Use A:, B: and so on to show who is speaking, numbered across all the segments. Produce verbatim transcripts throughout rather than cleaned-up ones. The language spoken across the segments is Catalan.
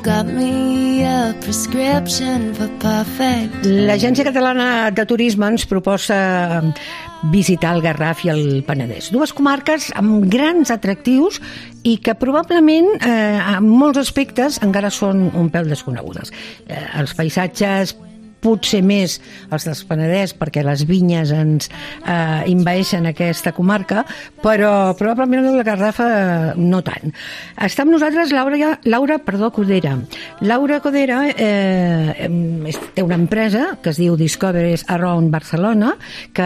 A: got me a prescription for perfect.
B: L'Agència Catalana de Turisme ens proposa visitar el Garraf i el Penedès. Dues comarques amb grans atractius i que probablement eh, en molts aspectes encara són un pèl desconegudes. Eh, els paisatges potser més els del Penedès perquè les vinyes ens eh, envaeixen aquesta comarca, però probablement el Garraf eh, no tant. Està amb nosaltres Laura, Laura perdó, Codera. Laura Codera eh, té una empresa que es diu Discoveries Around Barcelona, que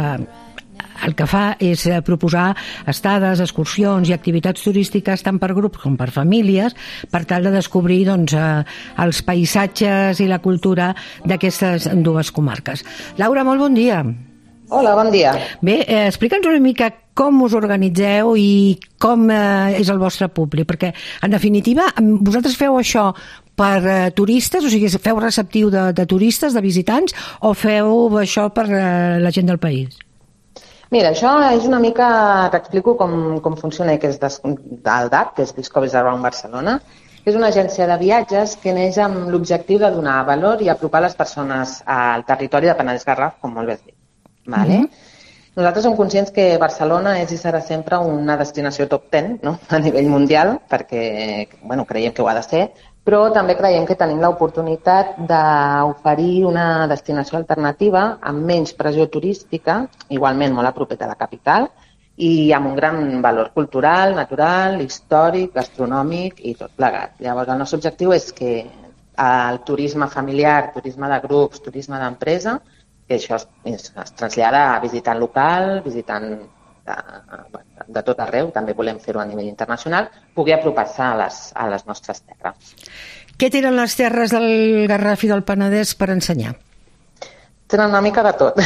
B: el que fa és proposar estades, excursions i activitats turístiques tant per grups com per famílies per tal de descobrir doncs, els paisatges i la cultura d'aquestes dues comarques. Laura, molt bon dia.
C: Hola, bon dia.
B: Bé, eh, explica'ns una mica com us organitzeu i com eh, és el vostre públic, perquè en definitiva vosaltres feu això per eh, turistes, o sigui, feu receptiu de, de turistes, de visitants, o feu això per eh, la gent del país?
C: Mira, això és una mica... T'explico com, com funciona, que és des, del D A B, que és Discoveries Around Barcelona, que és una agència de viatges que neix amb l'objectiu de donar valor i apropar les persones al territori de Penedès-Garraf, com molt bé has dit. Vale? Mm-hmm. Nosaltres som conscients que Barcelona és i serà sempre una destinació top ten, no? A nivell mundial, perquè bueno, creiem que ho ha de ser, però també creiem que tenim l'oportunitat d'oferir una destinació alternativa amb menys pressió turística, igualment molt a propera a la capital, i amb un gran valor cultural, natural, històric, gastronòmic i tot plegat. Llavors, el nostre objectiu és que el turisme familiar, turisme de grups, turisme d'empresa, que això es, es trasllada a visitant local, visitant de, de tot arreu, també volem fer-ho a nivell internacional, pugui apropar-se a les, a les nostres terres.
B: Què tenen les terres del Garraf i del Penedès per ensenyar?
C: Tenen una mica de tot.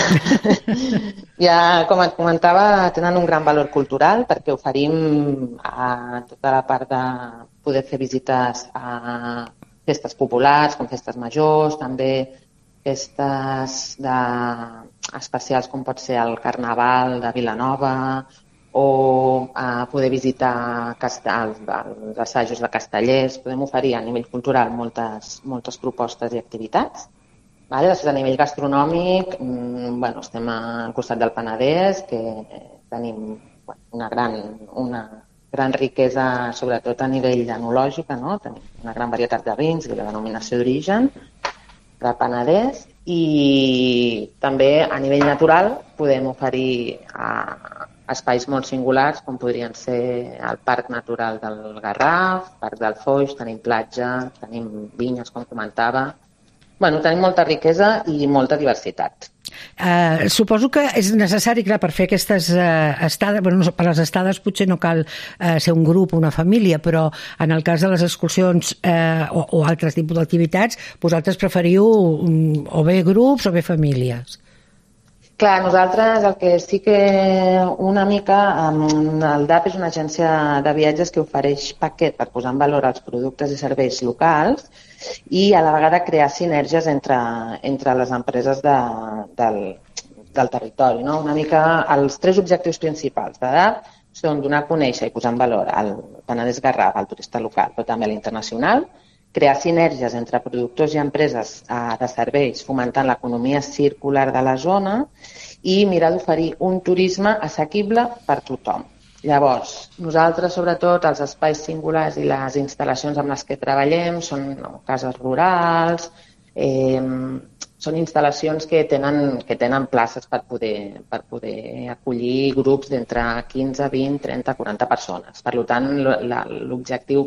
C: Ja, com et comentava, tenen un gran valor cultural perquè oferim a tota la part de poder fer visites a festes populars, com festes majors, també festes de... especials com pot ser el Carnaval de Vilanova o a poder visitar castell, els assajos de castellers. Podem oferir a nivell cultural moltes, moltes propostes i activitats. Vale? Després, a nivell gastronòmic, bueno, estem al costat del Penedès, que tenim una gran, una gran riquesa, sobretot a nivell enològica, no? Tenim una gran varietat de vins i la denominació d'origen del Penedès, i també a nivell natural podem oferir a espais molt singulars com podrien ser el Parc Natural del Garraf, Parc del Foix, tenim platja, tenim vinyes, com comentava. Bueno, tenim molta riquesa i molta diversitat.
B: Uh, suposo que és necessari, clar, per fer aquestes uh, estades, bueno, per les estades potser no cal uh, ser un grup o una família, però en el cas de les excursions uh, o, o altres tipus d'activitats, vosaltres preferiu um, o bé grups o bé famílies.
C: Clar, nosaltres el que sí que una mica, um, el D A B és una agència de viatges que ofereix paquet per posar en valor els productes i serveis locals i a la vegada crear sinergies entre, entre les empreses de, del, del territori. No? Una mica els tres objectius principals de D A B són donar a conèixer i posar en valor el Penedès-Garraf, el turista local, però també l'internacional, crear sinergies entre productors i empreses eh, de serveis, fomentant l'economia circular de la zona i mirar d'oferir un turisme assequible per tothom. Llavors, nosaltres, sobretot, els espais singulars i les instal·lacions amb les que treballem són no, cases rurals, eh, són instal·lacions que tenen, que tenen places per poder, per poder acollir grups d'entre quinze, vint, trenta, quaranta persones. Per tant, l'objectiu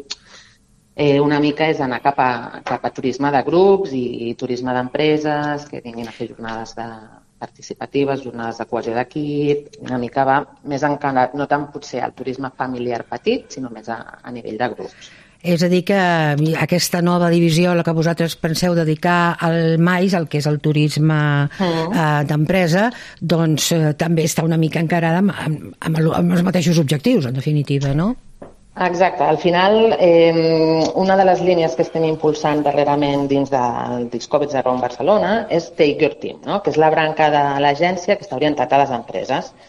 C: eh, una mica és anar cap a, cap a turisme de grups i, i turisme d'empreses, que vinguin a fer jornades de participatives, jornades de cohesió d'equip, una mica va més encarat, no tant potser al turisme familiar petit, sinó més a, a nivell de grups.
B: És a dir que aquesta nova divisió a la que vosaltres penseu dedicar al mais, el que és el turisme mm. eh, d'empresa, doncs eh, també està una mica encarada amb, amb, amb, el, amb els mateixos objectius, en definitiva, no?
C: Exacte. Al final, eh, una de les línies que estem impulsant darrerament dins del Discoveries Around Barcelona és Take Your Team, no? Que és la branca de l'agència que està orientada a les empreses.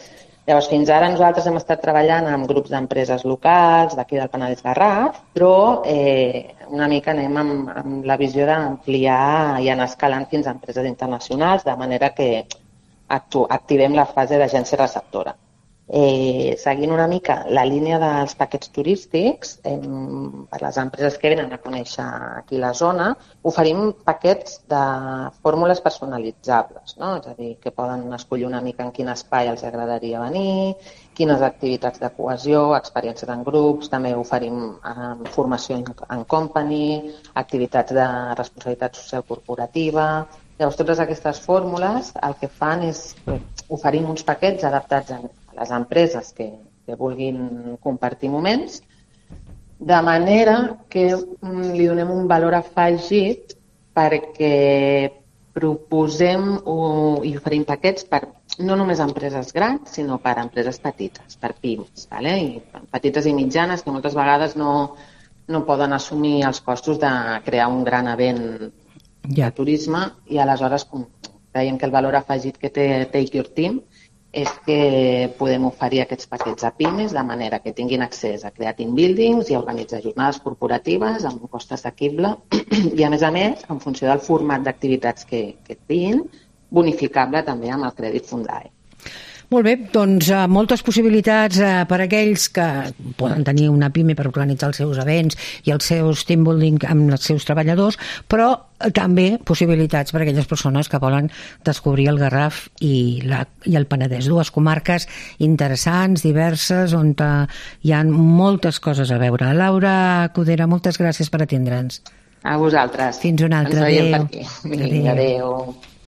C: Llavors, fins ara nosaltres hem estat treballant amb grups d'empreses locals d'aquí del Penedès Garraf, però eh, una mica anem amb, amb la visió d'ampliar i anar escalant fins a empreses internacionals, de manera que actu activem la fase d'agència receptora. Eh, seguint una mica la línia dels paquets turístics, eh, per les empreses que venen a conèixer aquí la zona, oferim paquets de fórmules personalitzables, no? És a dir, que poden escollir una mica en quin espai els agradaria venir, quines activitats de cohesió, experiències en grups, també oferim eh, formació en company, activitats de responsabilitat social corporativa. Llavors, totes aquestes fórmules el que fan és eh, oferim uns paquets adaptats a les empreses que, que vulguin compartir moments, de manera que mm, li donem un valor afegit perquè proposem uh, i oferim paquets per no només empreses grans, sinó per empreses petites, per pimes, ¿vale? I petites i mitjanes que moltes vegades no, no poden assumir els costos de crear un gran event de turisme i aleshores creiem que el valor afegit que té Take Your Team és que podem oferir aquests paquets a pimes de manera que tinguin accés a crear team buildings i a organitzar jornades corporatives amb un cost assequible i, a més a més, en funció del format d'activitats que, que tinguin, bonificable també amb el crèdit Fundae.
B: Molt bé, doncs uh, moltes possibilitats uh, per a aquells que poden tenir una pime per organitzar els seus events i els seus team building amb els seus treballadors, però uh, també possibilitats per a aquelles persones que volen descobrir el Garraf i, la, i el Penedès. Dues comarques interessants, diverses, on uh, hi ha moltes coses a veure. Laura Codera, moltes gràcies per atendre'ns.
C: A vosaltres.
B: Fins una altra.
C: Ens veiem per aquí. Adéu. Adéu.